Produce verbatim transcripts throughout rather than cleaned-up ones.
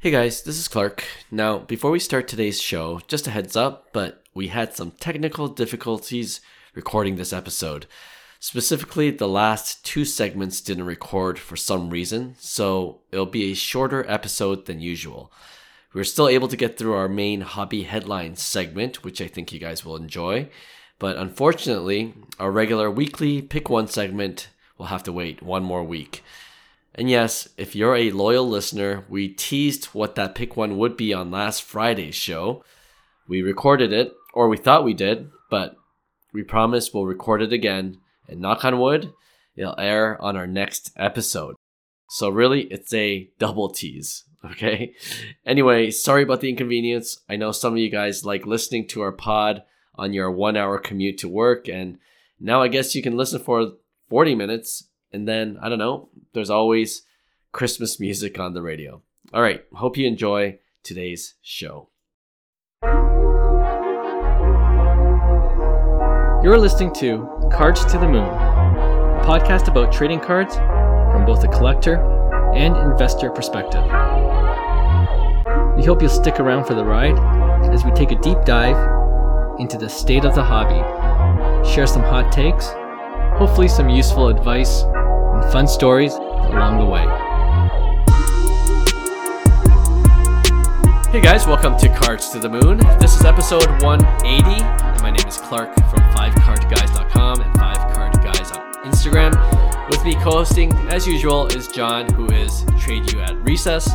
Hey guys, this is Clark. Now, before we start today's show, just a heads up, but we had some technical difficulties recording this episode. Specifically, the last two segments didn't record for some reason, so it'll be a shorter episode than usual. We're still able to get through our main hobby headlines segment, which I think you guys will enjoy, but unfortunately, our regular weekly Pick One segment will have to wait one more week. And yes, if you're a loyal listener, we teased what that Pick One would be on last Friday's show. We recorded it, or we thought we did, but we promise we'll record it again, and knock on wood, it'll air on our next episode. So really, it's a double tease, okay? Anyway, sorry about the inconvenience. I know some of you guys like listening to our pod on your one-hour commute to work, and now I guess you can listen for forty minutes. And then, I don't know, there's always Christmas music on the radio. All right, hope you enjoy today's show. You're listening to Cards to the Moon, a podcast about trading cards from both a collector and investor perspective. We hope you'll stick around for the ride as we take a deep dive into the state of the hobby, share some hot takes, hopefully some useful advice, and fun stories along the way. Hey guys, welcome to Cards to the Moon. This is episode one eighty, and my name is Clark from five card guys dot com and five card guys on Instagram. With me co-hosting, as usual, is John, who is Trade You at Recess.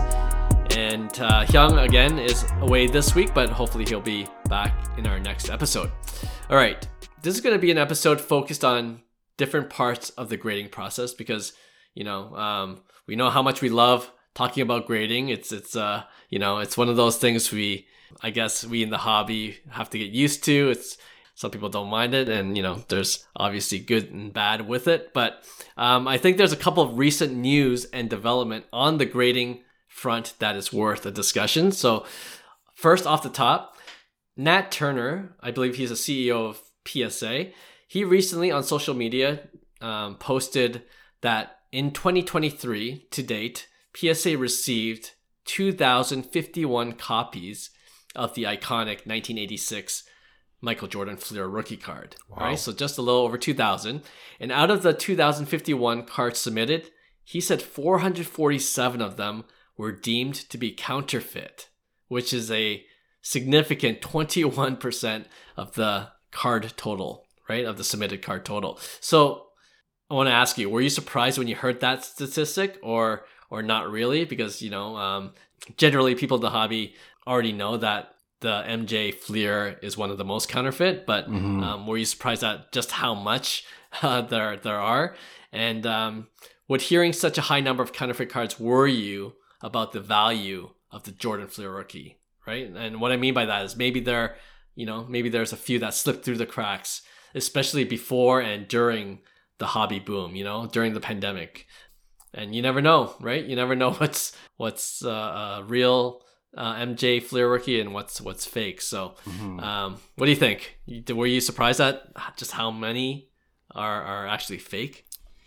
And uh, Hyung, again, is away this week, but hopefully he'll be back in our next episode. All right, this is going to be an episode focused on different parts of the grading process because, you know, um, we know how much we love talking about grading. It's, it's, uh, you know, it's one of those things we, I guess we in the hobby have to get used to. It's, some people don't mind it, and, you know, there's obviously good and bad with it. But um, I think there's a couple of recent news and development on the grading front that is worth a discussion. So first off the top, Nat Turner, I believe he's a C E O of P S A. He recently on social media um, posted that in twenty twenty-three to date, P S A received two thousand fifty-one copies of the iconic nineteen eighty-six Michael Jordan Fleer rookie card. Wow. Right? So just a little over two thousand. And out of the two thousand fifty-one cards submitted, he said four hundred forty-seven of them were deemed to be counterfeit, which is a significant twenty-one percent of the card total. Right, of the submitted card total. So I want to ask you, were you surprised when you heard that statistic, or or not really? Because, you know, um, generally people in the hobby already know that the M J Fleer is one of the most counterfeit, but mm-hmm. um, were you surprised at just how much uh, there there are? And um, would hearing such a high number of counterfeit cards worry you about the value of the Jordan Fleer rookie, right? And what I mean by that is maybe there, you know, maybe there's a few that slipped through the cracks, especially before and during the hobby boom, you know, during the pandemic. And you never know, right? You never know what's what's uh, a real uh, M J Fleer rookie and what's what's fake. So mm-hmm. um, what do you think? Were you surprised at just how many are, are actually fake?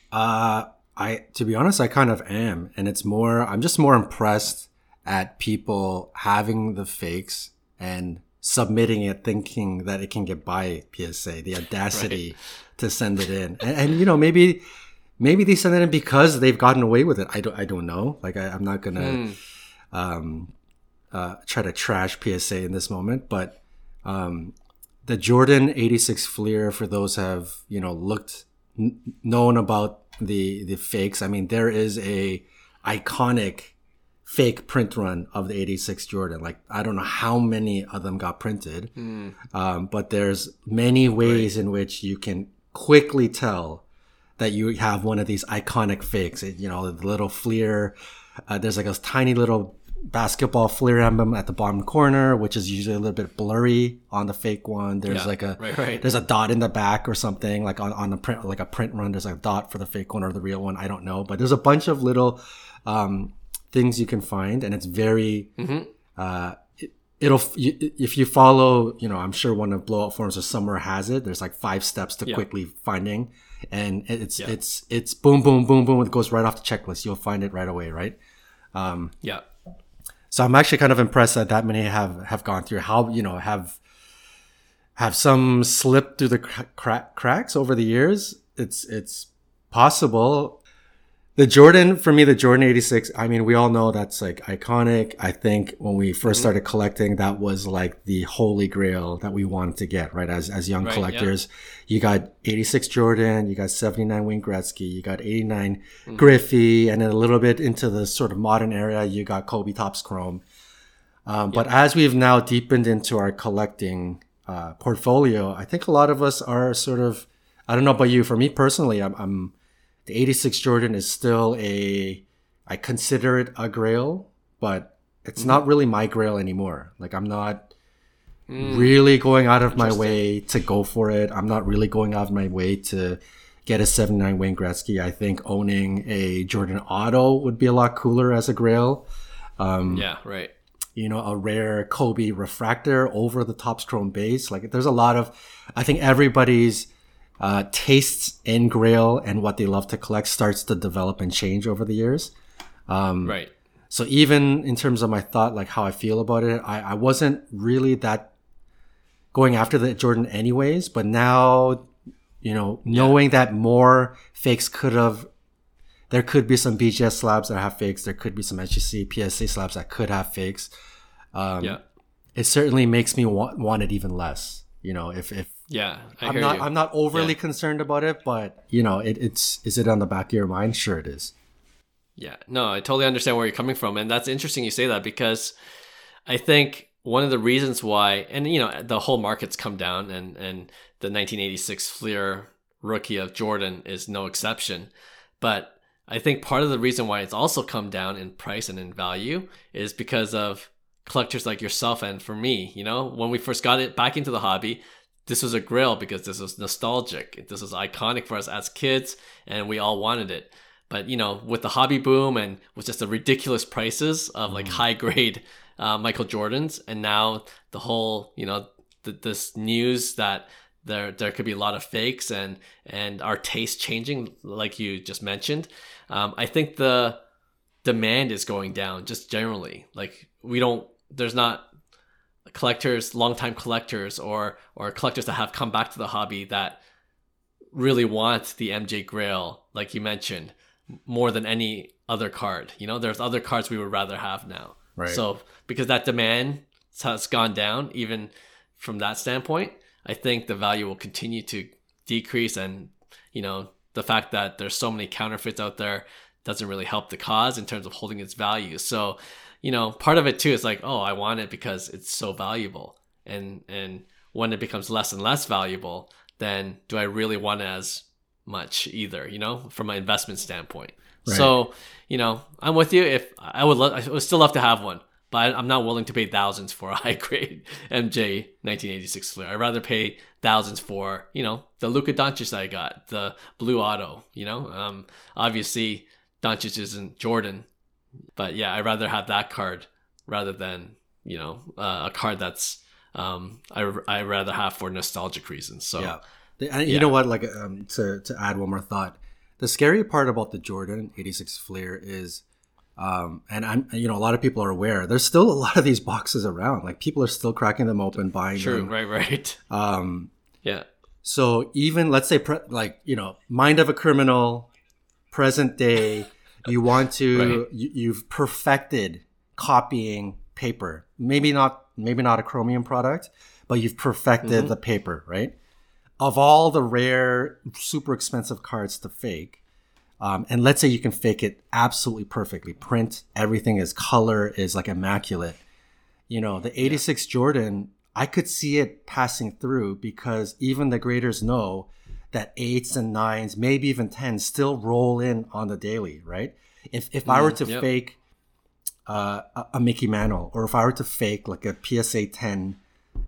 Uh, I to be honest, I kind of am. And it's more, I'm just more impressed at people having the fakes and submitting it thinking that it can get by P S A, the audacity right. to send it in. And, and, you know, maybe maybe they send it in because they've gotten away with it. I don't, I don't know. Like, I, I'm not going to mm. um, uh, try to trash P S A in this moment. But um, the Jordan eighty-six Fleer, for those who have, you know, looked, n- known about the, the fakes, I mean, there is a iconic fake print run of the eighty-six Jordan. Like, I don't know how many of them got printed, mm. um, but there's many ways right. in which you can quickly tell that you have one of these iconic fakes. It, you know, the little Fleer, uh, there's like a tiny little basketball Fleer emblem at the bottom corner, which is usually a little bit blurry on the fake one. There's yeah, like a, right, right. there's a dot in the back or something, like on, on the print, like a print run, there's a dot for the fake one or the real one. I don't know, but there's a bunch of little, um, things you can find, and it's very mm-hmm. uh it, it'll you, if you follow, you know, I'm sure one of blowout forums or somewhere has it. There's like five steps to yeah. quickly finding, and it's yeah. it's it's boom boom boom boom. It goes right off the checklist. You'll find it right away, right? Um yeah So I'm actually kind of impressed that that many have, have gone through. How, you know, have have some slipped through the cra- cra- cracks over the years? It's it's possible. The Jordan, for me, the Jordan eighty-six, I mean, we all know that's like iconic. I think when we first started collecting, that was like the holy grail that we wanted to get, right? As as young Right, collectors, you got eighty-six Jordan, you got seventy-nine Wayne Gretzky, you got eighty-nine Griffey, and then a little bit into the sort of modern era, you got Kobe Topps Chrome. Um, But as we've now deepened into our collecting uh, portfolio, I think a lot of us are sort of, I don't know about you, for me personally, I'm, I'm the eighty-six Jordan is still a, I consider it a grail, but it's mm-hmm. not really my grail anymore. Like I'm not mm. really going out of my way to go for it. I'm not really going out of my way to get a seventy-nine Wayne Gretzky. I think owning a Jordan Auto would be a lot cooler as a grail. Um, yeah, right. You know, a rare Kobe refractor over the Topps Chrome base. Like there's a lot of, I think everybody's Uh, tastes in grail and what they love to collect starts to develop and change over the years. Um, right. So even in terms of my thought, like how I feel about it, I, I wasn't really that going after the Jordan anyways, but now, you know, knowing yeah. that more fakes could have, there could be some B G S slabs that have fakes. There could be some S G C, P S A slabs that could have fakes. Um, yeah. It certainly makes me want, want it even less. You know, if, if, Yeah, I I'm hear not. you. I'm not overly yeah. concerned about it, but you know, it, it's. Is it on the back of your mind? Sure, it is. Yeah, no, I totally understand where you're coming from, and that's interesting you say that because I think one of the reasons why, and you know, the whole market's come down, and and the nineteen eighty-six Fleer rookie of Jordan is no exception, but I think part of the reason why it's also come down in price and in value is because of collectors like yourself and for me. You know, when we first got it back into the hobby, this was a grail because this was nostalgic. This was iconic for us as kids, and we all wanted it. But, you know, with the hobby boom and with just the ridiculous prices of like mm. high grade uh, Michael Jordans, and now the whole, you know, th- this news that there there could be a lot of fakes and and our taste changing, like you just mentioned, um, I think the demand is going down just generally. Like we don't, there's not collectors, longtime collectors, or or collectors that have come back to the hobby that really want the M J Grail, like you mentioned, more than any other card. You know, there's other cards we would rather have now. Right. So because that demand has gone down, even from that standpoint, I think the value will continue to decrease, and you know, the fact that there's so many counterfeits out there doesn't really help the cause in terms of holding its value. So, you know, part of it too is like, oh, I want it because it's so valuable. And and when it becomes less and less valuable, then do I really want it as much either, you know, from an investment standpoint. Right. So, you know, I'm with you. If I would love, I would still love to have one, but I'm not willing to pay thousands for a high grade M J nineteen eighty-six Fleer. I'd rather pay thousands for, you know, the Luka Doncic that I got, the blue auto, you know, um, obviously Doncic isn't Jordan, but yeah, I'd rather have that card rather than, you know, uh, a card that's, um, I I rather have for nostalgic reasons. So, yeah. And you yeah. know what, like, um, to, to add one more thought, the scary part about the Jordan eighty-six Fleer is, um, and I'm, you know, a lot of people are aware, there's still a lot of these boxes around. Like, people are still cracking them open, buying True, them. right, right. Um, yeah. So even, let's say, pre- like, you know, mind of a criminal, present day, you want to, right. you, you've perfected copying paper. Maybe not, maybe not a Chromium product, but you've perfected mm-hmm. the paper, right? Of all the rare, super expensive cards to fake, um, and let's say you can fake it absolutely perfectly, print, everything is color, is like immaculate. You know, the eighty-six yeah. Jordan, I could see it passing through because even the graders know that eights and nines, maybe even tens still roll in on the daily, right? If if mm, I were to yep. fake uh, a, a Mickey Mantle, or if I were to fake like a P S A ten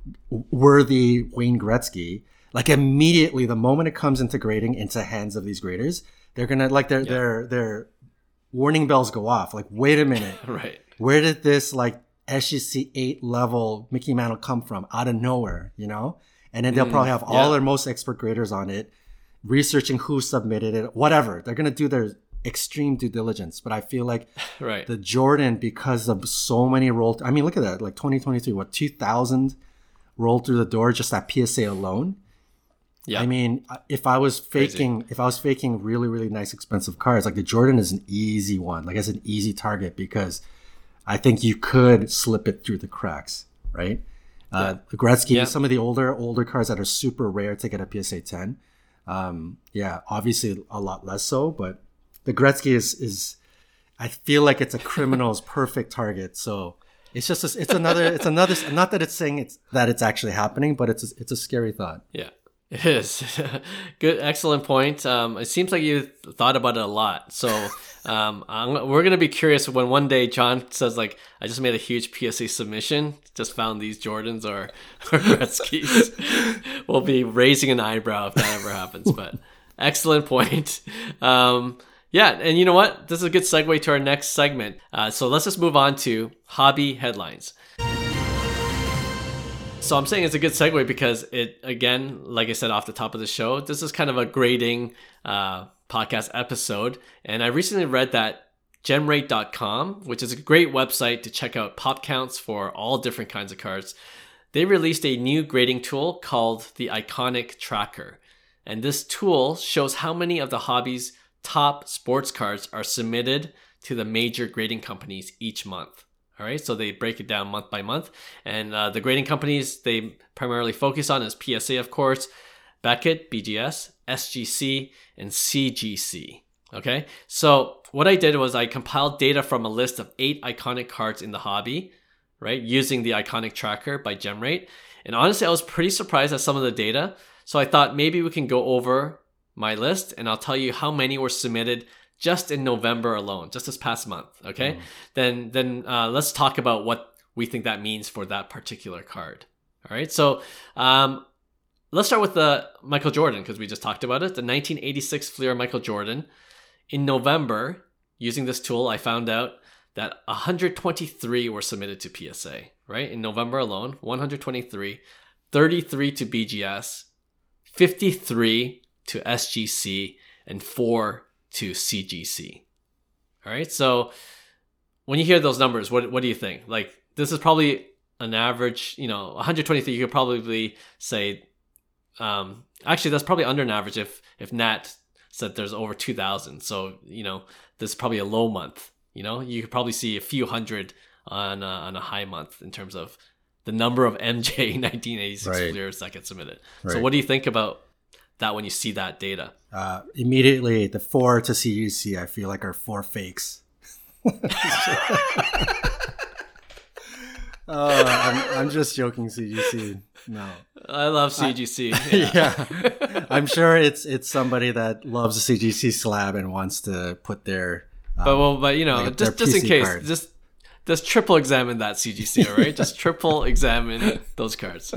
worthy Wayne Gretzky, like immediately, the moment it comes into grading into hands of these graders, they're gonna like their yeah. their their warning bells go off. Like, wait a minute, right? Where did this like S G C eight level Mickey Mantle come from? Out of nowhere, you know? And then they'll mm, probably have all yeah. their most expert graders on it, researching who submitted it, whatever. They're gonna do their extreme due diligence. But I feel like right. the Jordan, because of so many rolled, I mean, look at that, like twenty twenty-three, what, two thousand rolled through the door just at P S A alone. Yeah. I mean, if I was faking, Crazy. if I was faking really, really nice, expensive cards, like the Jordan is an easy one. Like it's an easy target because I think you could slip it through the cracks, right? Yeah. Uh, the Gretzky, yeah. some of the older, older cards that are super rare to get a P S A ten. Um, yeah, obviously a lot less so, but the Gretzky is, is, I feel like it's a criminal's perfect target. So it's just, a, it's another, it's another, not that it's saying it's, that it's actually happening, but it's, a, it's a scary thought. Yeah. It is. Good, excellent point. Um, it seems like you thought about it a lot. So um, I'm, we're going to be curious when one day John says, like, I just made a huge P S A submission, just found these Jordans or, or Gretzky's. We'll be raising an eyebrow if that ever happens. But excellent point. Um, yeah, and you know what? This is a good segue to our next segment. Uh, so let's just move on to hobby headlines. So I'm saying it's a good segue because it, again, like I said off the top of the show, this is kind of a grading uh, podcast episode. And I recently read that gemrate dot com, which is a great website to check out pop counts for all different kinds of cards. They released a new grading tool called the Iconic Tracker. And this tool shows how many of the hobby's top sports cards are submitted to the major grading companies each month. All right, so they break it down month by month. And uh, the grading companies they primarily focus on is P S A, of course, Beckett, B G S, S G C, and C G C. Okay, so what I did was I compiled data from a list of eight iconic cards in the hobby, right, using the Iconic Tracker by Gemrate. And honestly, I was pretty surprised at some of the data. So I thought maybe we can go over my list and I'll tell you how many were submitted just in November alone, just this past month, okay? Mm. Then then uh, let's talk about what we think that means for that particular card, all right? So um, let's start with the Michael Jordan, because we just talked about it, the nineteen eighty-six Fleer Michael Jordan. In November, using this tool, I found out that one hundred twenty-three were submitted to P S A, right? In November alone, one hundred twenty-three, thirty-three to B G S, fifty-three to S G C, and four to C G C. All right. So when you hear those numbers, what what do you think? Like, this is probably an average, you know, one hundred twenty-three, you could probably say, um, actually, that's probably under an average if, if Nat said there's over two thousand. So, you know, this is probably a low month, you know, you could probably see a few hundred on a, on a high month in terms of the number of M J nineteen eighty-six right. Fleers that get submitted. Right. So what do you think about that when you see that data? Uh, immediately, the four to C G C, I feel like are four fakes. Oh, I'm, I'm just joking, C G C. No, I love C G C. I, yeah. yeah, I'm sure it's it's somebody that loves a C G C slab and wants to put their. Um, but well, but you know, like just just in case, card. just just triple examine that C G C, all right? Just triple examine those cards.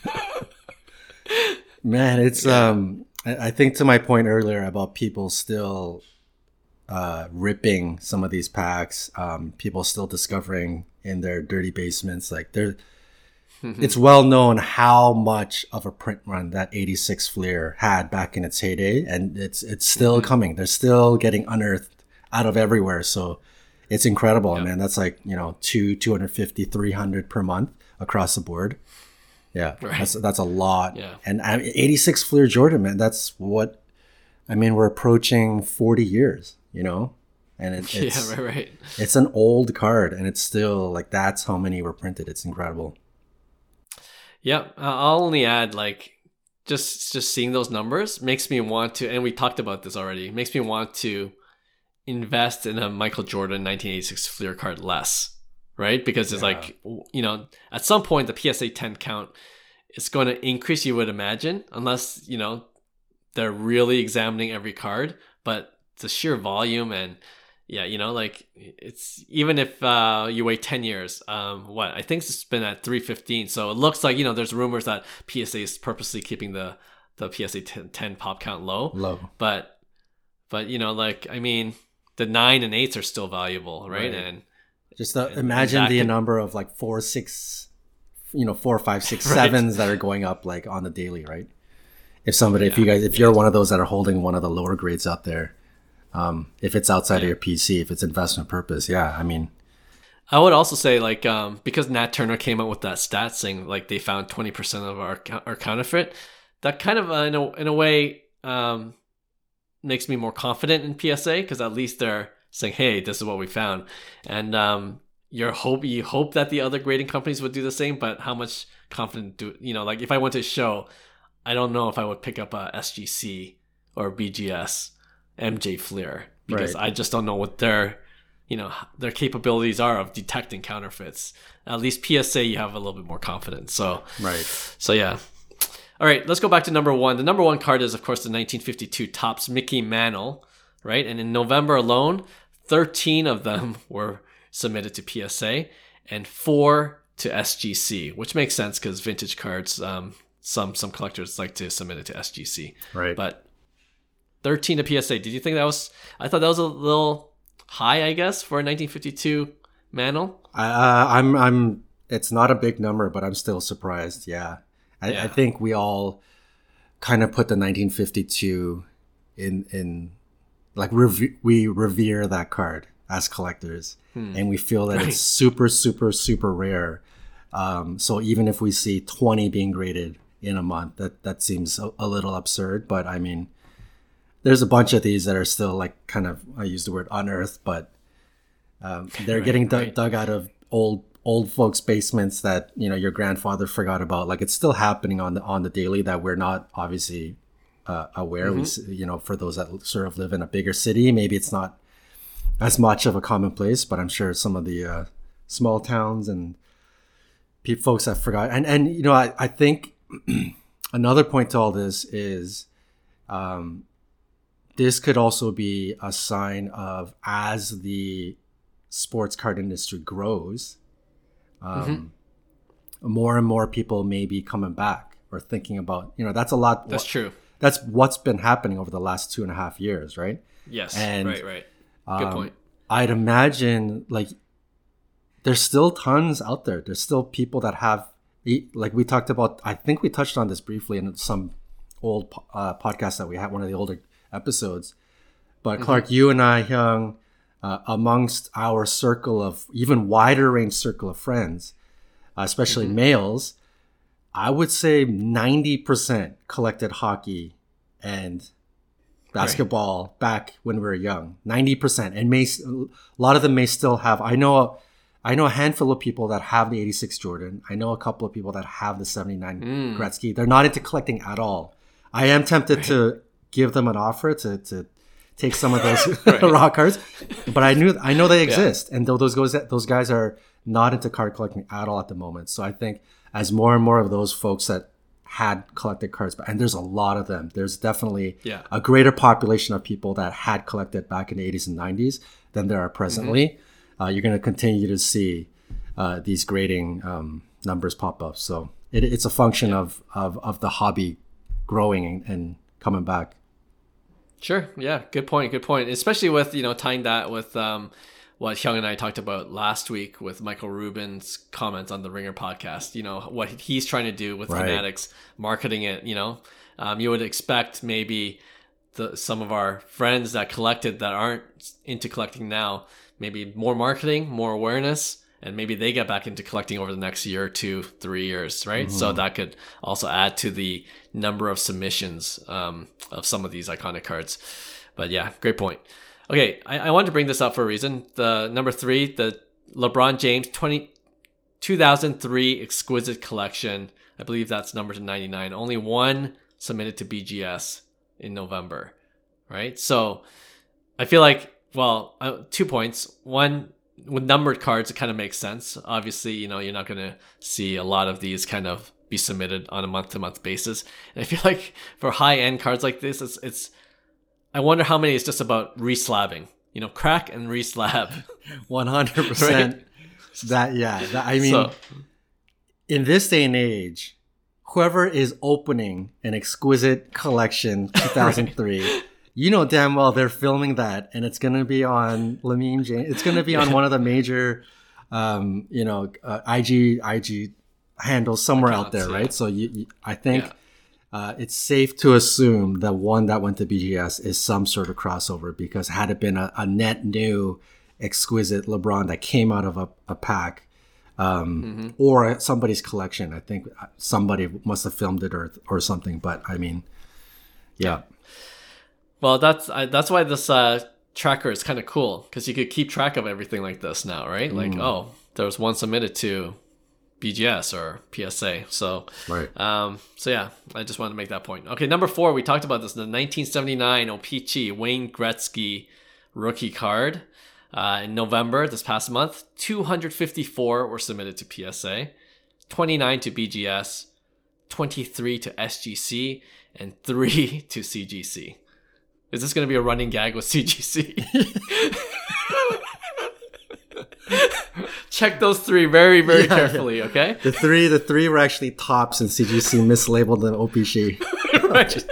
Man, it's yeah. um. I think to my point earlier about people still uh, ripping some of these packs, um, people still discovering in their dirty basements, like they're, it's well known how much of a print run that eighty-six Fleer had back in its heyday, and it's it's still mm-hmm. coming. They're still getting unearthed out of everywhere, so it's incredible, yeah. man. That's like, you know, two, two fifty, three hundred per month across the board. Yeah, right. that's that's a lot. Yeah. And I mean, eighty-six Fleer Jordan, man, that's what, I mean, we're approaching forty years, you know? And it, it's, yeah, right, right. It's an old card, and it's still, like, that's how many were printed. It's incredible. Yeah, I'll only add, like, just just seeing those numbers makes me want to, and we talked about this already, makes me want to invest in a Michael Jordan nineteen eighty-six Fleer card less. Right? Because it's yeah. like, you know, at some point, the P S A ten count is going to increase, you would imagine, unless, you know, they're really examining every card. But the sheer volume and, yeah, you know, like, it's, even if uh, you wait ten years, um, what, I think it's been at three fifteen. So it looks like, you know, there's rumors that P S A is purposely keeping the, the P S A ten pop count low. Low. But, but, you know, like, I mean, the nine and eights are still valuable, right? right. And, Just uh, imagine the could... number of like four, six, you know, four, five, six, right. sevens that are going up like on the daily, right? If somebody, yeah. if you guys, if you're one of those that are holding one of the lower grades out there, Um, if it's outside Yeah. of your P C, if it's investment purpose, yeah, I mean, I would also say like um, because Nat Turner came out with that stat saying like they found twenty percent of our our counterfeit, that kind of uh, in a in a way um, makes me more confident in P S A because at least they're saying, hey, this is what we found, and um, you hope you hope that the other grading companies would do the same. But how much confident do you know? Like if I went to a show, I don't know if I would pick up a S G C or B G S, M J Fleer, because Right. I just don't know what their you know their capabilities are of detecting counterfeits. At least P S A, you have a little bit more confidence. So right. so yeah. All right, let's go back to number one. The number one card is, of course, the nineteen fifty-two Topps Mickey Mantle, right? And in November alone, thirteen of them were submitted to P S A and four to S G C, which makes sense because vintage cards, um, some some collectors like to submit it to S G C. Right. But thirteen to P S A. Did you think that was? I thought that was a little high, I guess, for a nineteen fifty-two Mantle. Uh, I'm, I'm, it's not a big number, but I'm still surprised. Yeah. I, Yeah. I think we all kind of put the nineteen fifty-two in, in like reve- we revere that card as collectors and we feel that Right. it's super, super, super rare. Um, so even if we see twenty being graded in a month, that, that seems a, a little absurd, but I mean, there's a bunch of these that are still like kind of, I use the word unearthed, but um, they're Right, getting dug right. dug out of old old folks' basements that you know your grandfather forgot about. Like it's still happening on the on the daily that we're not obviously uh, aware. We s you know for those that sort of live in a bigger city, maybe it's not as much of a commonplace, but I'm sure some of the uh, small towns and pe- folks have forgot. And and you know I I think another point to all this is. Um, this could also be a sign of as the sports card industry grows, um, more and more people may be coming back or thinking about, you know, that's a lot. That's true. That's what's been happening over the last two and a half years, right? Yes. And, right. Right. Good Um, point. I'd imagine like there's still tons out there. There's still people that have, like we talked about, I think we touched on this briefly in some old po- uh, podcast that we had, one of the older episodes. But Clark, you and I, Hyung, uh, amongst our circle of even wider range circle of friends, uh, especially males, I would say ninety percent collected hockey and basketball back when we were young. ninety percent. And may, a lot of them may still have, I know, I know a handful of people that have the eighty-six Jordan. I know a couple of people that have the seventy-nine Mm. Gretzky. They're not into collecting at all. I am tempted to give them an offer to, to take some of those Right. raw cards, but I knew I know they exist, and though those guys those guys are not into card collecting at all at the moment. So I think as more and more of those folks that had collected cards, and there's a lot of them. There's definitely Yeah. a greater population of people that had collected back in the eighties and nineties than there are presently. Uh, you're going to continue to see uh, these grading um, numbers pop up. So it, it's a function of, of of the hobby growing and, and coming back. Sure. Yeah. Good point. Good point. Especially with, you know, tying that with um, what Hyung and I talked about last week with Michael Rubin's comments on the Ringer podcast, you know, what he's trying to do with Right. Fanatics, marketing it, you know, um, you would expect maybe the, some of our friends that collected that aren't into collecting now, maybe more marketing, more awareness, and maybe they get back into collecting over the next year, two, three years, right? Mm-hmm. So that could also add to the number of submissions um, of some of these iconic cards. But yeah, great point. Okay, I, I wanted to bring this up for a reason. The number three, the LeBron James twenty, two thousand three Exquisite Collection. I believe that's number to ninety-nine. Only one submitted to B G S in November, right? So I feel like, well, uh, two points. One, with numbered cards, it kind of makes sense. Obviously, you know, you're not going to see a lot of these kind of be submitted on a month-to-month basis. And I feel like for high-end cards like this, it's, it's I wonder how many is just about reslabbing. You know, crack and reslab. one hundred percent. That, yeah. That, I mean, So, in this day and age, whoever is opening an Exquisite Collection two thousand three, you know damn well they're filming that, and it's going to be on Lamine James. It's going to be on one of the major, um, you know, uh, I G I G handles somewhere out Accounts, there, yeah. right? So you, you I think Yeah. uh, it's safe to assume that one that went to B G S is some sort of crossover, because had it been a, a net new exquisite LeBron that came out of a, a pack um, mm-hmm. or somebody's collection, I think somebody must have filmed it or or something. But I mean, yeah. Well, that's I, that's why this uh, tracker is kind of cool, because you could keep track of everything like this now, right? Like, mm. oh, there was one submitted to B G S or P S A. So, right. Um, so yeah, I just wanted to make that point. Okay, number four, we talked about this, the nineteen seventy-nine O-Pee-Chee Wayne Gretzky rookie card uh, in November this past month. two hundred fifty-four were submitted to P S A, twenty-nine to B G S, twenty-three to S G C, and three to C G C. Is this going to be a running gag with C G C? Check those three very, very yeah, carefully, yeah. Okay? The three the three were actually tops, and C G C mislabeled them O-Pee-Chee. Right.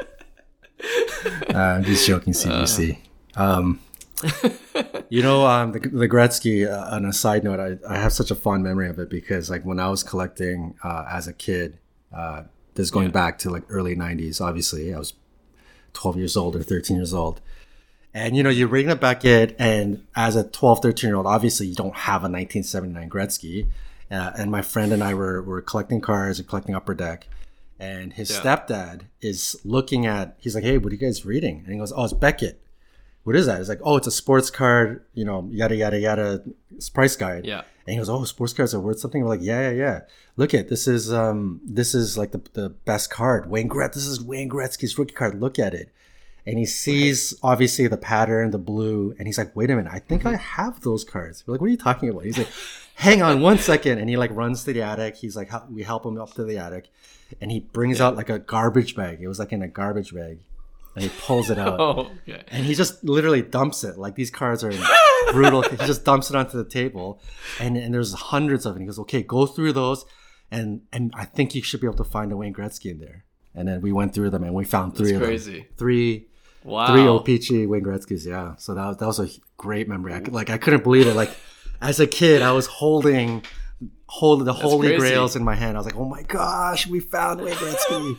uh, I'm just joking, C G C. Uh. Um, you know, um, the, the Gretzky, uh, on a side note, I, I have such a fond memory of it, because like when I was collecting uh, as a kid, uh, this is going yeah. back to like early nineties, obviously. I was twelve years old or thirteen years old. And, you know, you bring it back in, and as a twelve, thirteen-year-old, obviously you don't have a nineteen seventy-nine Gretzky. Uh, and my friend and I were, were collecting cars and collecting Upper Deck. And his yeah. stepdad is looking at, he's like, hey, what are you guys reading? And he goes, oh, it's Beckett. What is that? It's like, oh, it's a sports card, you know, yada, yada, yada, price guide. Yeah. And he goes, oh, sports cards are worth something? We're like, yeah, yeah, yeah. Look at, this is um, this is like the, the best card. Wayne Gret, this is Wayne Gretzky's rookie card. Look at it. And he sees, right. obviously, the pattern, the blue, and he's like, wait a minute, I think I have those cards. We're like, what are you talking about? He's like, hang on one second. And he like runs to the attic. He's like, we help him up to the attic. And he brings yeah. out like a garbage bag. It was like in a garbage bag. And he pulls it out. Oh, okay. And he just literally dumps it. Like, these cards are brutal. He just dumps it onto the table. And, and there's hundreds of it. And he goes, okay, go through those. And and I think you should be able to find a Wayne Gretzky in there. And then we went through them, and we found three That's of crazy. them. Three Wow. Three O-Pee-Chee Wayne Gretzky's, yeah. So that was, that was a great memory. I, like, I couldn't believe it. Like, as a kid, I was holding holding the That's holy crazy. grails in my hand. I was like, oh my gosh, we found Wayne Gretzky.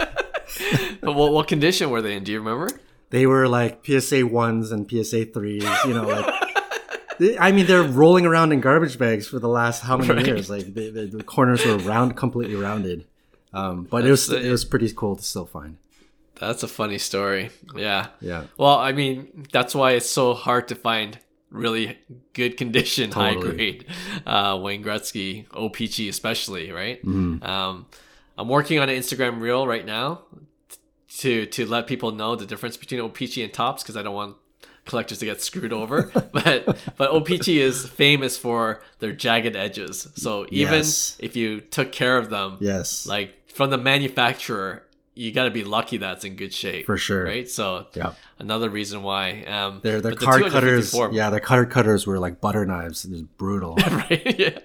But what, what condition were they in? Do you remember? They were like P S A ones and P S A threes, you know, like, they, I mean, they're rolling around in garbage bags for the last how many right. years? Like, they, they, the corners were round, completely rounded. Um, but That's it was the, it was pretty cool to still find. That's a funny story. Yeah. Yeah. Well, I mean, that's why it's so hard to find really good condition, totally. high grade uh, Wayne Gretzky, O-Pee-Chee especially, right? Mm-hmm. Um, I'm working on an Instagram reel right now to to let people know the difference between O-Pee-Chee and Topps, because I don't want collectors to get screwed over. but but O-Pee-Chee is famous for their jagged edges. So even yes. if you took care of them, yes, like from the manufacturer, you got to be lucky that's in good shape. For sure. Right? So yeah. another reason why. Um, their their card the cutters, yeah, their card cutters were like butter knives. It was brutal. Right? Yeah.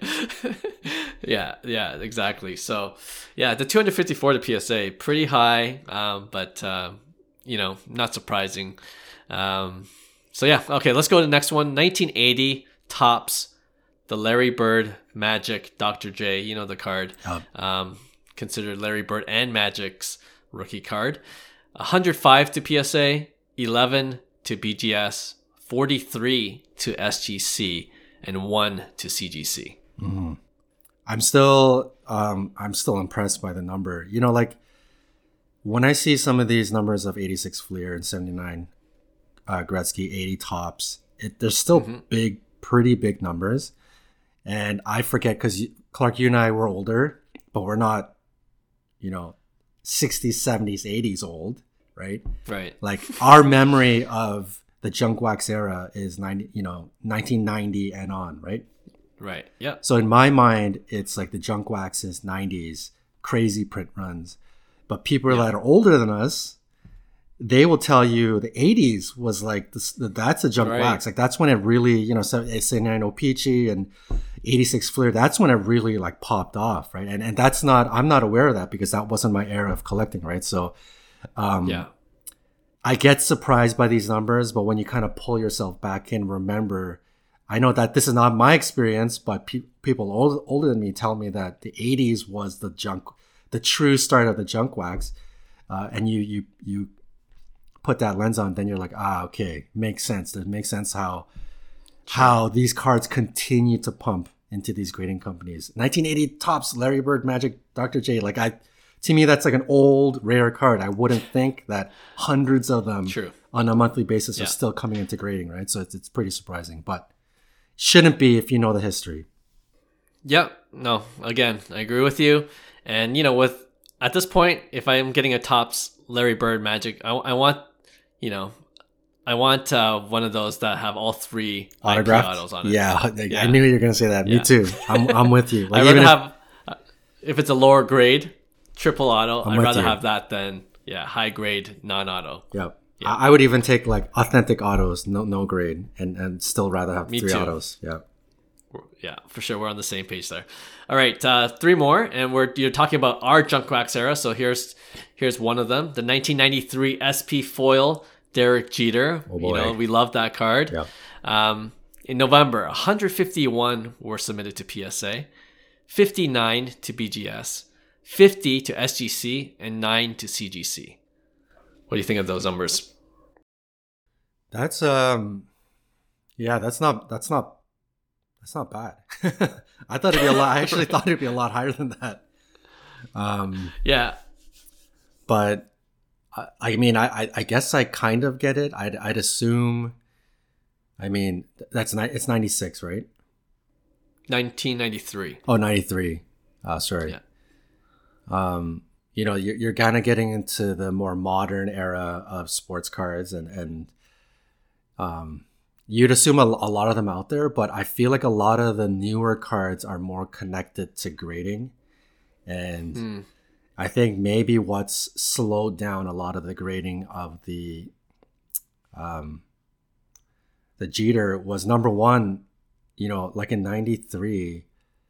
yeah, yeah, exactly. So, yeah, the two fifty-four to P S A, pretty high, um, but, uh, you know, not surprising. Um, so, yeah, okay, let's go to the next one. nineteen eighty Topps, the Larry Bird Magic Doctor J, you know the card. Oh. Um, considered Larry Bird and Magic's rookie card. one hundred five to P S A, eleven to B G S, forty-three to S G C, and one to C G C. Mm-hmm. I'm still um, I'm still impressed by the number. You know, like when I see some of these numbers of eighty-six Fleer and seventy-nine uh, Gretzky, eighty Topps, it, they're still mm-hmm. big, pretty big numbers. And I forget, because Clark, you and I were older, but we're not, you know, sixties, seventies, eighties old, right? Right. Like our memory of the junk wax era is ninety, you know, nineteen ninety and on, right? Right. Yeah. So in my mind, it's like the junk wax is nineties, crazy print runs. But people yeah. that are older than us, they will tell you the eighties was like this, that's a junk right. wax. Like that's when it really, you know, seventy-nine O-Pee-Chee and eighty-six Fleer, that's when it really like popped off, right? And and that's not, I'm not aware of that because that wasn't my era of collecting, right? So um, yeah, I get surprised by these numbers, but when you kind of pull yourself back in, remember, I know that this is not my experience, but pe- people old, older than me tell me that the eighties was the junk, the true start of the junk wax. uh, and you you you put that lens on, then you're like, ah, okay, makes sense. It makes sense how how these cards continue to pump into these grading companies. nineteen eighty Topps, Larry Bird, Magic, Doctor J. Like I, to me, that's like an old rare card. I wouldn't think that hundreds of them True. on a monthly basis Yeah. are still coming into grading, right? So it's it's pretty surprising, but shouldn't be if you know the history. Yep. No, again, I agree with you. And, you know, with at this point, if I am getting a Topps Larry Bird Magic, I, I want, you know, I want uh, one of those that have all three Autographed? I P autos on it. Yeah, I- Yeah. I knew you were going to say that. Yeah. Me too. I'm, I'm with you. Like, I'd rather even if- have, uh, if it's a lower grade, triple auto, I'm I'd with rather you. have that than, yeah, high grade non-auto. yeah. Yeah. I, I would even take like authentic autos, no no grade, and, and still rather have Me three too. autos. Yeah. Yeah, for sure. We're on the same page there. All right, uh, three more, and we're you're talking about our junk wax era. So here's here's one of them, the nineteen ninety-three S P foil Derek Jeter. Oh, you know, boy. we love that card. Yeah. Um, in November, one hundred fifty-one were submitted to P S A, fifty-nine to B G S, fifty to S G C, and nine to C G C. What do you think of those numbers? That's um, yeah, that's not that's not that's not bad. I thought it'd be a lot. I actually thought it'd be a lot higher than that. Um, Yeah, but I, I mean, I, I I guess I kind of get it. I'd I'd assume. I mean, that's ni- it's ninety-six, right? nineteen ninety-three. Oh, ninety-three. Uh, sorry. Yeah. Um, you know, you're, you're kind of getting into the more modern era of sports cards, and and um, you'd assume a, a lot of them out there, but I feel like a lot of the newer cards are more connected to grading, and Hmm. I think maybe what's slowed down a lot of the grading of the um the Jeter was, number one, you know, like in ninety-three,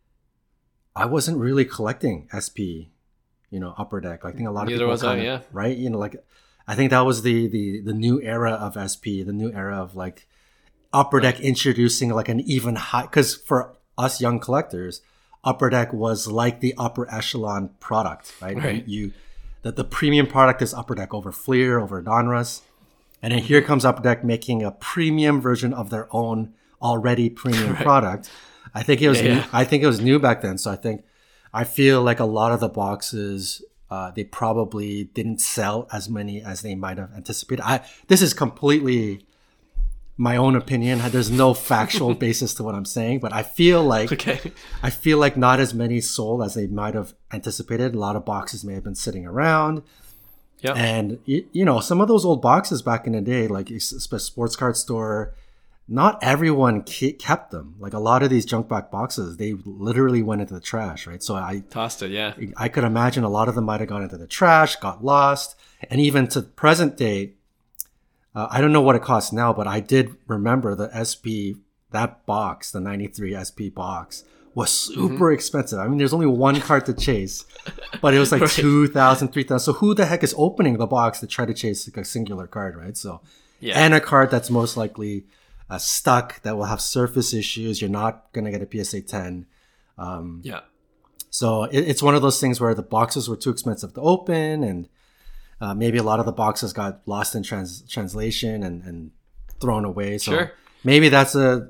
I wasn't really collecting S P, you know, upper deck. I think a lot of Neither people was I, kinda- yeah. right? You know, like I think that was the the the new era of S P, the new era of like upper deck introducing like an even high, because for us young collectors, upper deck was like the upper echelon product, right? Right. You that the premium product is upper deck over Fleer, over Donruss. And then here comes Upper Deck making a premium version of their own already premium Right. product. I think it was Yeah, new, yeah. I think it was new back then. So I think I feel like a lot of the boxes uh, they probably didn't sell as many as they might have anticipated. I this is completely my own opinion. There's no factual basis to what I'm saying, but I feel like Okay. I feel like not as many sold as they might have anticipated. A lot of boxes may have been sitting around. Yeah. And, you, you know, some of those old boxes back in the day, like a sports card store, not everyone ke- kept them. Like a lot of these junk back boxes, they literally went into the trash, right? So I, Tossed it, yeah. I could imagine a lot of them might have gone into the trash, got lost. And even to present day, uh, I don't know what it costs now, but I did remember the S P, that box, the ninety-three S P box, was super expensive. I mean, there's only one card to chase, but it was like Right. two thousand, three thousand. So who the heck is opening the box to try to chase like a singular card, right? So, Yeah. and a card that's most likely uh, stuck, that will have surface issues. You're not going to get a P S A ten. Yeah. So it, it's one of those things where the boxes were too expensive to open, and uh, maybe a lot of the boxes got lost in trans- translation and, and thrown away. So Sure. maybe that's a,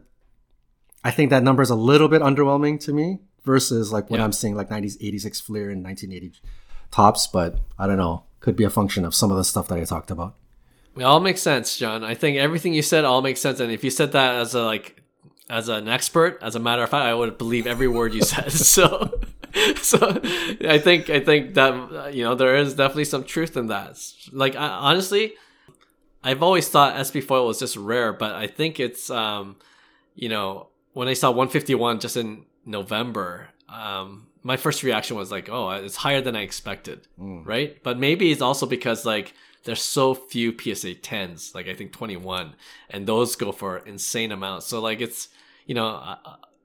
I think that number is a little bit underwhelming to me versus like when Yeah. I'm seeing like nineties eighty-six Fleer and nineteen eighty Tops, but I don't know. Could be a function of some of the stuff that I talked about. It all makes sense, John. I think everything you said all makes sense, and if you said that as a like as an expert, as a matter of fact, I would believe every word you said. so, so I think I think that uh, you know there is definitely some truth in that. Like I, honestly, I've always thought S P foil was just rare, but I think it's um, you know when I saw one fifty-one just in November, um, my first reaction was like, oh, it's higher than I expected, right? But maybe it's also because like there's so few P S A tens, like I think twenty-one, and those go for insane amounts. So like it's, you know, I,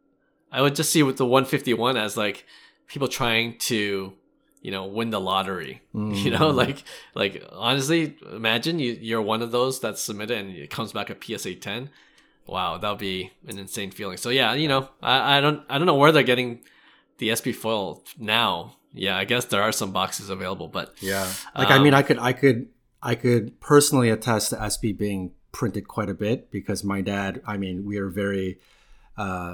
I would just see with the one fifty-one as like people trying to, you know, win the lottery. You know, like like honestly, imagine you you're one of those that's submitted and it comes back a P S A ten. Wow, that would be an insane feeling. So yeah, you know, I, I don't I don't know where they're getting the S P foil now. yeah, I guess there are some boxes available, but Yeah. Like, um, I mean, I could, I could, I could personally attest to S P being printed quite a bit because my dad, I mean, we are very, uh,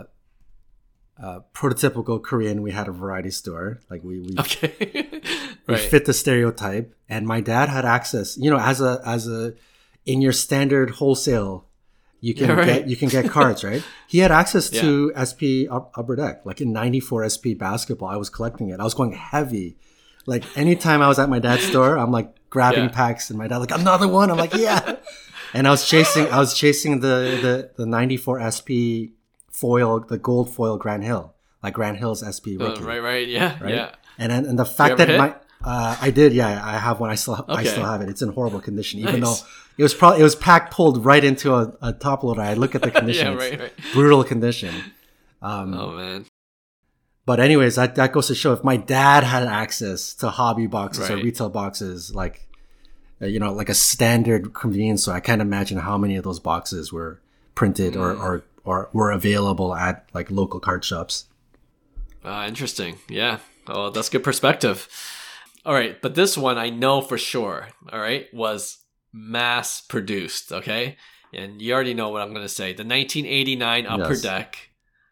uh, prototypical Korean. We had a variety store. Like we, we, okay, we right, fit the stereotype, and my dad had access, you know, as a, as a, in your standard wholesale, you can Yeah, right. get, you can get cards, right? He had access Yeah. to S P up, Upper Deck, like in ninety-four S P basketball. I was collecting it. I was going heavy. Like anytime I was at my dad's store, I'm like grabbing Yeah. packs, and my dad like another one. I'm like, yeah. And I was chasing, I was chasing the the the ninety-four S P foil, the gold foil Grand Hill, like Grand Hill's S P Uh, rookie, right, right, yeah, right? yeah. And then and the fact ever that hit? my uh, I did, yeah, I have one. I still I Okay. still have it. It's in horrible condition, even Nice. though it was probably it was pack pulled right into a, a top loader. I look at the condition, Yeah, it's right, right. brutal condition. Um, Oh man, But anyways, that, that goes to show if my dad had access to hobby boxes or Right. retail boxes, like, uh, you know, like a standard convenience store, I can't imagine how many of those boxes were printed or, Mm. or, or were available at like local card shops. uh, interesting. Yeah. Oh, that's good perspective. All right, but this one I know for sure. All right, was mass produced. Okay, and you already know what I'm going to say. The nineteen eighty-nine Upper Yes. Deck,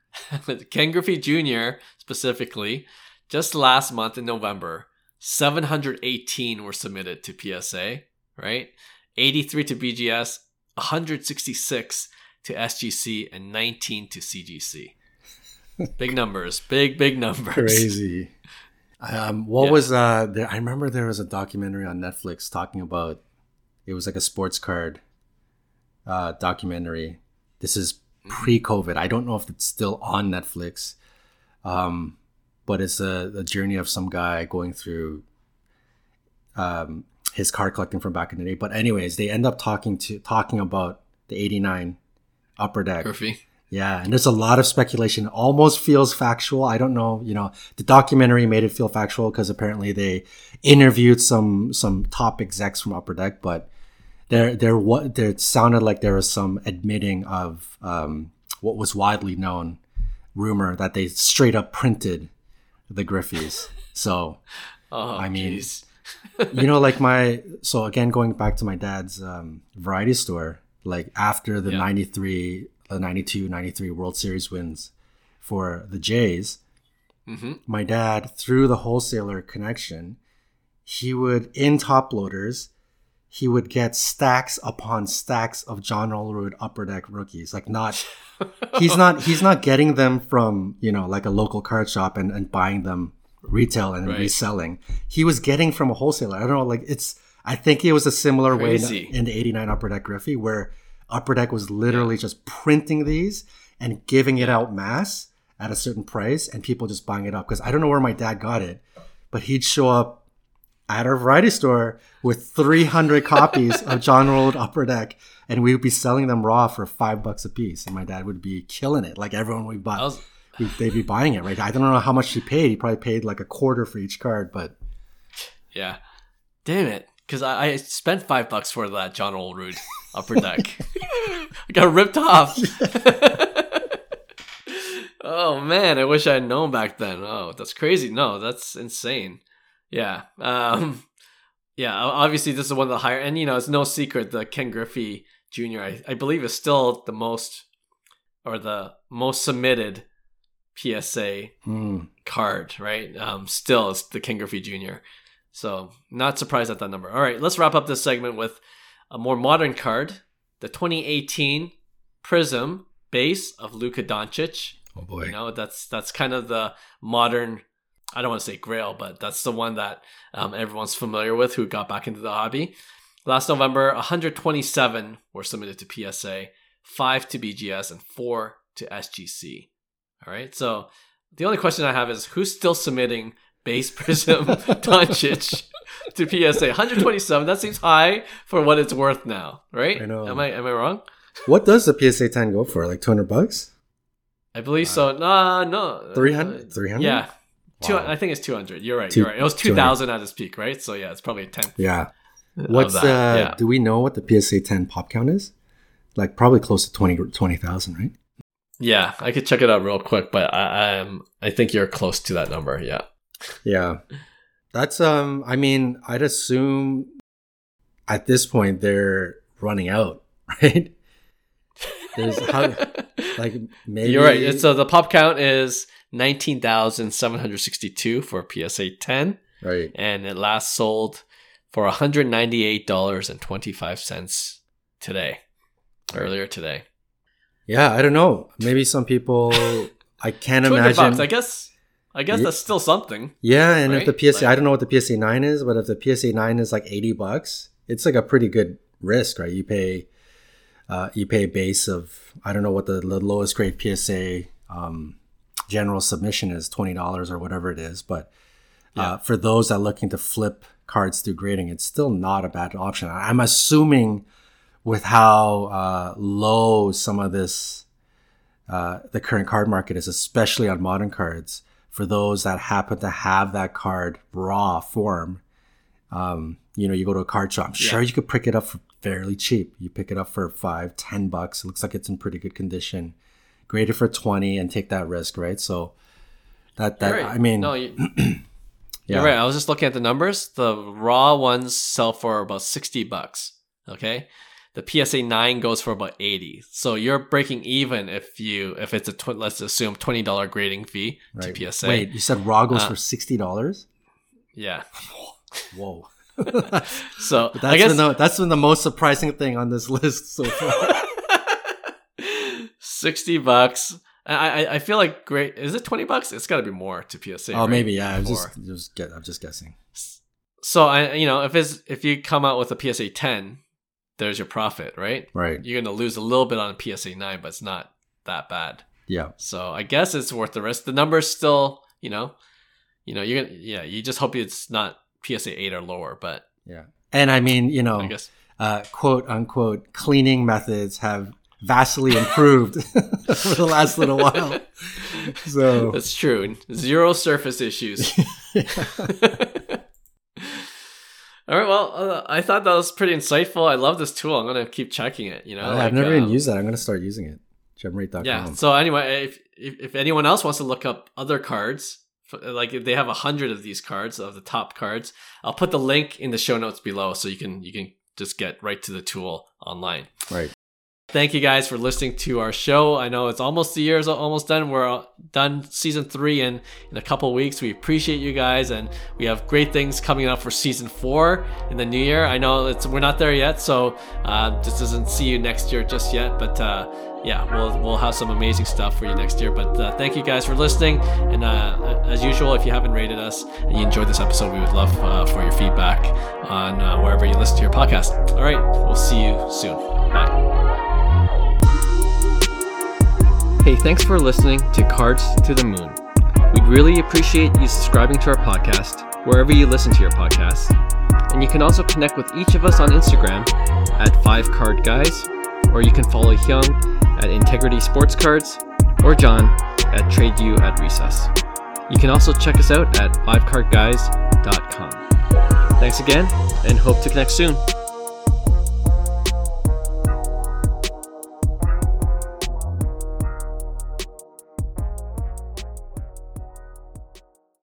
Ken Griffey Junior specifically, just last month in November, seven hundred eighteen were submitted to P S A. Right, eighty-three to B G S, one hundred sixty-six to S G C, and nineteen to C G C. Big numbers, big big numbers. Crazy. Um, what Yeah. was uh? There, I remember there was a documentary on Netflix talking about. It was like a sports card uh, documentary. This is pre-COVID. I don't know if it's still on Netflix, um, but it's a, a journey of some guy going through um, his card collecting from back in the day. But anyways, they end up talking to talking about the eighty-nine Upper Deck. Griffey. Yeah, and there's a lot of speculation. It almost feels factual. I don't know, you know, the documentary made it feel factual because apparently they interviewed some some top execs from Upper Deck, but there there what there sounded like there was some admitting of um, what was widely known rumor that they straight up printed the Griffies. So Oh, I mean, jeez. you know, like my so again going back to my dad's um, variety store, like after the Yeah. ninety-three the ninety-two ninety-three World Series wins for the Jays, Mm-hmm. my dad, through the wholesaler connection, he would, in top loaders, he would get stacks upon stacks of John Olerud Upper Deck rookies. Like not, he's not, he's not getting them from, you know, like a local card shop and, and buying them retail and Right. reselling. He was getting from a wholesaler. I don't know, like it's, I think it was a similar Crazy. way in, in the eighty-nine Upper Deck Griffey where Upper Deck was literally just printing these and giving it out mass at a certain price and people just buying it up. Because I don't know where my dad got it, but he'd show up at our variety store with three hundred copies of John Olerud Upper Deck, and we would be selling them raw for five bucks a piece. And my dad would be killing it. Like everyone we bought, That was- we, they'd be buying it, right? I don't know how much he paid. He probably paid like a quarter for each card, but Yeah. Damn it. Because I, I spent five bucks for that John Olerud Upper Deck. I got ripped off. Oh, man. I wish I had known back then. Oh, that's crazy. No, that's insane. Yeah. Um, yeah, o- obviously this is one of the higher. And, you know, it's no secret the Ken Griffey Junior, I, I believe, is still the most or the most submitted P S A mm, card, right? Um, still, it's the Ken Griffey Junior So, not surprised at that number. All right, let's wrap up this segment with a more modern card, the twenty eighteen Prism base of Luka Doncic. oh boy. You know, that's that's kind of the modern, I don't want to say grail, but that's the one that um, everyone's familiar with who got back into the hobby. Last November, one hundred twenty-seven were submitted to P S A, five to B G S, and four to S G C. All right, so the only question I have is who's still submitting base Prism Doncic to P S A? one hundred twenty-seven, that seems high for what it's worth now, right? I know. Am I am I wrong? What does the P S A ten go for? Like two hundred bucks? I believe so. No, no. three hundred? three hundred? Yeah. Two, Wow. I think it's two hundred. You're right. Two- you're right. It was two thousand at its peak, right? So yeah, it's probably a tenth. Yeah. What's that, uh yeah. do we know what the P S A ten pop count is? Like probably close to twenty twenty thousand, right? Yeah, I could check it out real quick, but I I'm, I think you're close to that number. Yeah. Yeah. That's, um, I mean, I'd assume at this point they're running out, right? There's how, like, maybe. You're right. So the pop count is nineteen thousand seven hundred sixty-two for P S A ten. Right. And it last sold for one hundred ninety-eight dollars and twenty-five cents today, right. Earlier today. Yeah, I don't know. Maybe some people, I can't imagine. Bucks, I guess. I guess yeah. That's still something. Yeah, and right? if the P S A, like, I don't know what the P S A nine is, but if the P S A nine is like eighty bucks, it's like a pretty good risk, right? You pay, uh, you pay a base of, I don't know what the, the lowest grade P S A um, general submission is, twenty dollars or whatever it is. But uh, yeah. for those that are looking to flip cards through grading, it's still not a bad option. I'm assuming with how uh, low some of this, uh, the current card market is, especially on modern cards, for those that happen to have that card raw form, um, you know, you go to a card shop. I'm sure yeah. you could pick it up for fairly cheap. You pick it up for five, ten bucks. It looks like it's in pretty good condition. Grade it for twenty and take that risk, right? So that that right. I mean, no, you, yeah. You're right. I was just looking at the numbers. The raw ones sell for about sixty bucks. Okay. The P S A nine goes for about eighty. So you're breaking even if you if it's a tw- let's assume twenty dollars grading fee right. to P S A. Wait, you said raw goes uh, for sixty dollars? Yeah. Whoa. So that's I guess been the, that's been the most surprising thing on this list so far. sixty bucks. I, I I feel like great. Is it twenty bucks? It's got to be more to P S A. Oh, right? maybe yeah. I'm just just get. I'm just guessing. So I you know if it's if you come out with a P S A ten. There's your profit, right? Right. You're going to lose a little bit on a P S A nine, but it's not that bad. Yeah. So I guess it's worth the risk. The number's still, you know, you know, you're gonna, yeah, you just hope it's not P S A eight or lower, but yeah. And I mean, you know, I guess. Uh, quote unquote cleaning methods have vastly improved over the last little while. So that's true. Zero surface issues. All right, well, uh, I thought that was pretty insightful. I love this tool. I'm going to keep checking it. You know, I've like, never um, even used that. I'm going to start using it. Gemrate dot com. Yeah. So anyway, if, if if anyone else wants to look up other cards, like if they have a hundred of these cards, of the top cards, I'll put the link in the show notes below, so you can you can just get right to the tool online. Right. Thank you guys for listening to our show. I know it's almost the year is almost done. We're done season three in, in a couple of weeks. We appreciate you guys, and we have great things coming up for season four in the new year. I know it's we're not there yet, so uh, this doesn't see you next year just yet. But uh, yeah, we'll we'll have some amazing stuff for you next year. But uh, thank you guys for listening, and uh, as usual, if you haven't rated us and you enjoyed this episode, we would love uh, for your feedback on uh, wherever you listen to your podcast. All right, we'll see you soon. Bye. Hey, thanks for listening to Cards to the Moon. We'd really appreciate you subscribing to our podcast wherever you listen to your podcasts. And you can also connect with each of us on Instagram at five card guys, or you can follow Hyung at Integrity Sports Cards, or John at Trade You at Recess. You can also check us out at five card guys dot com. Thanks again, and hope to connect soon.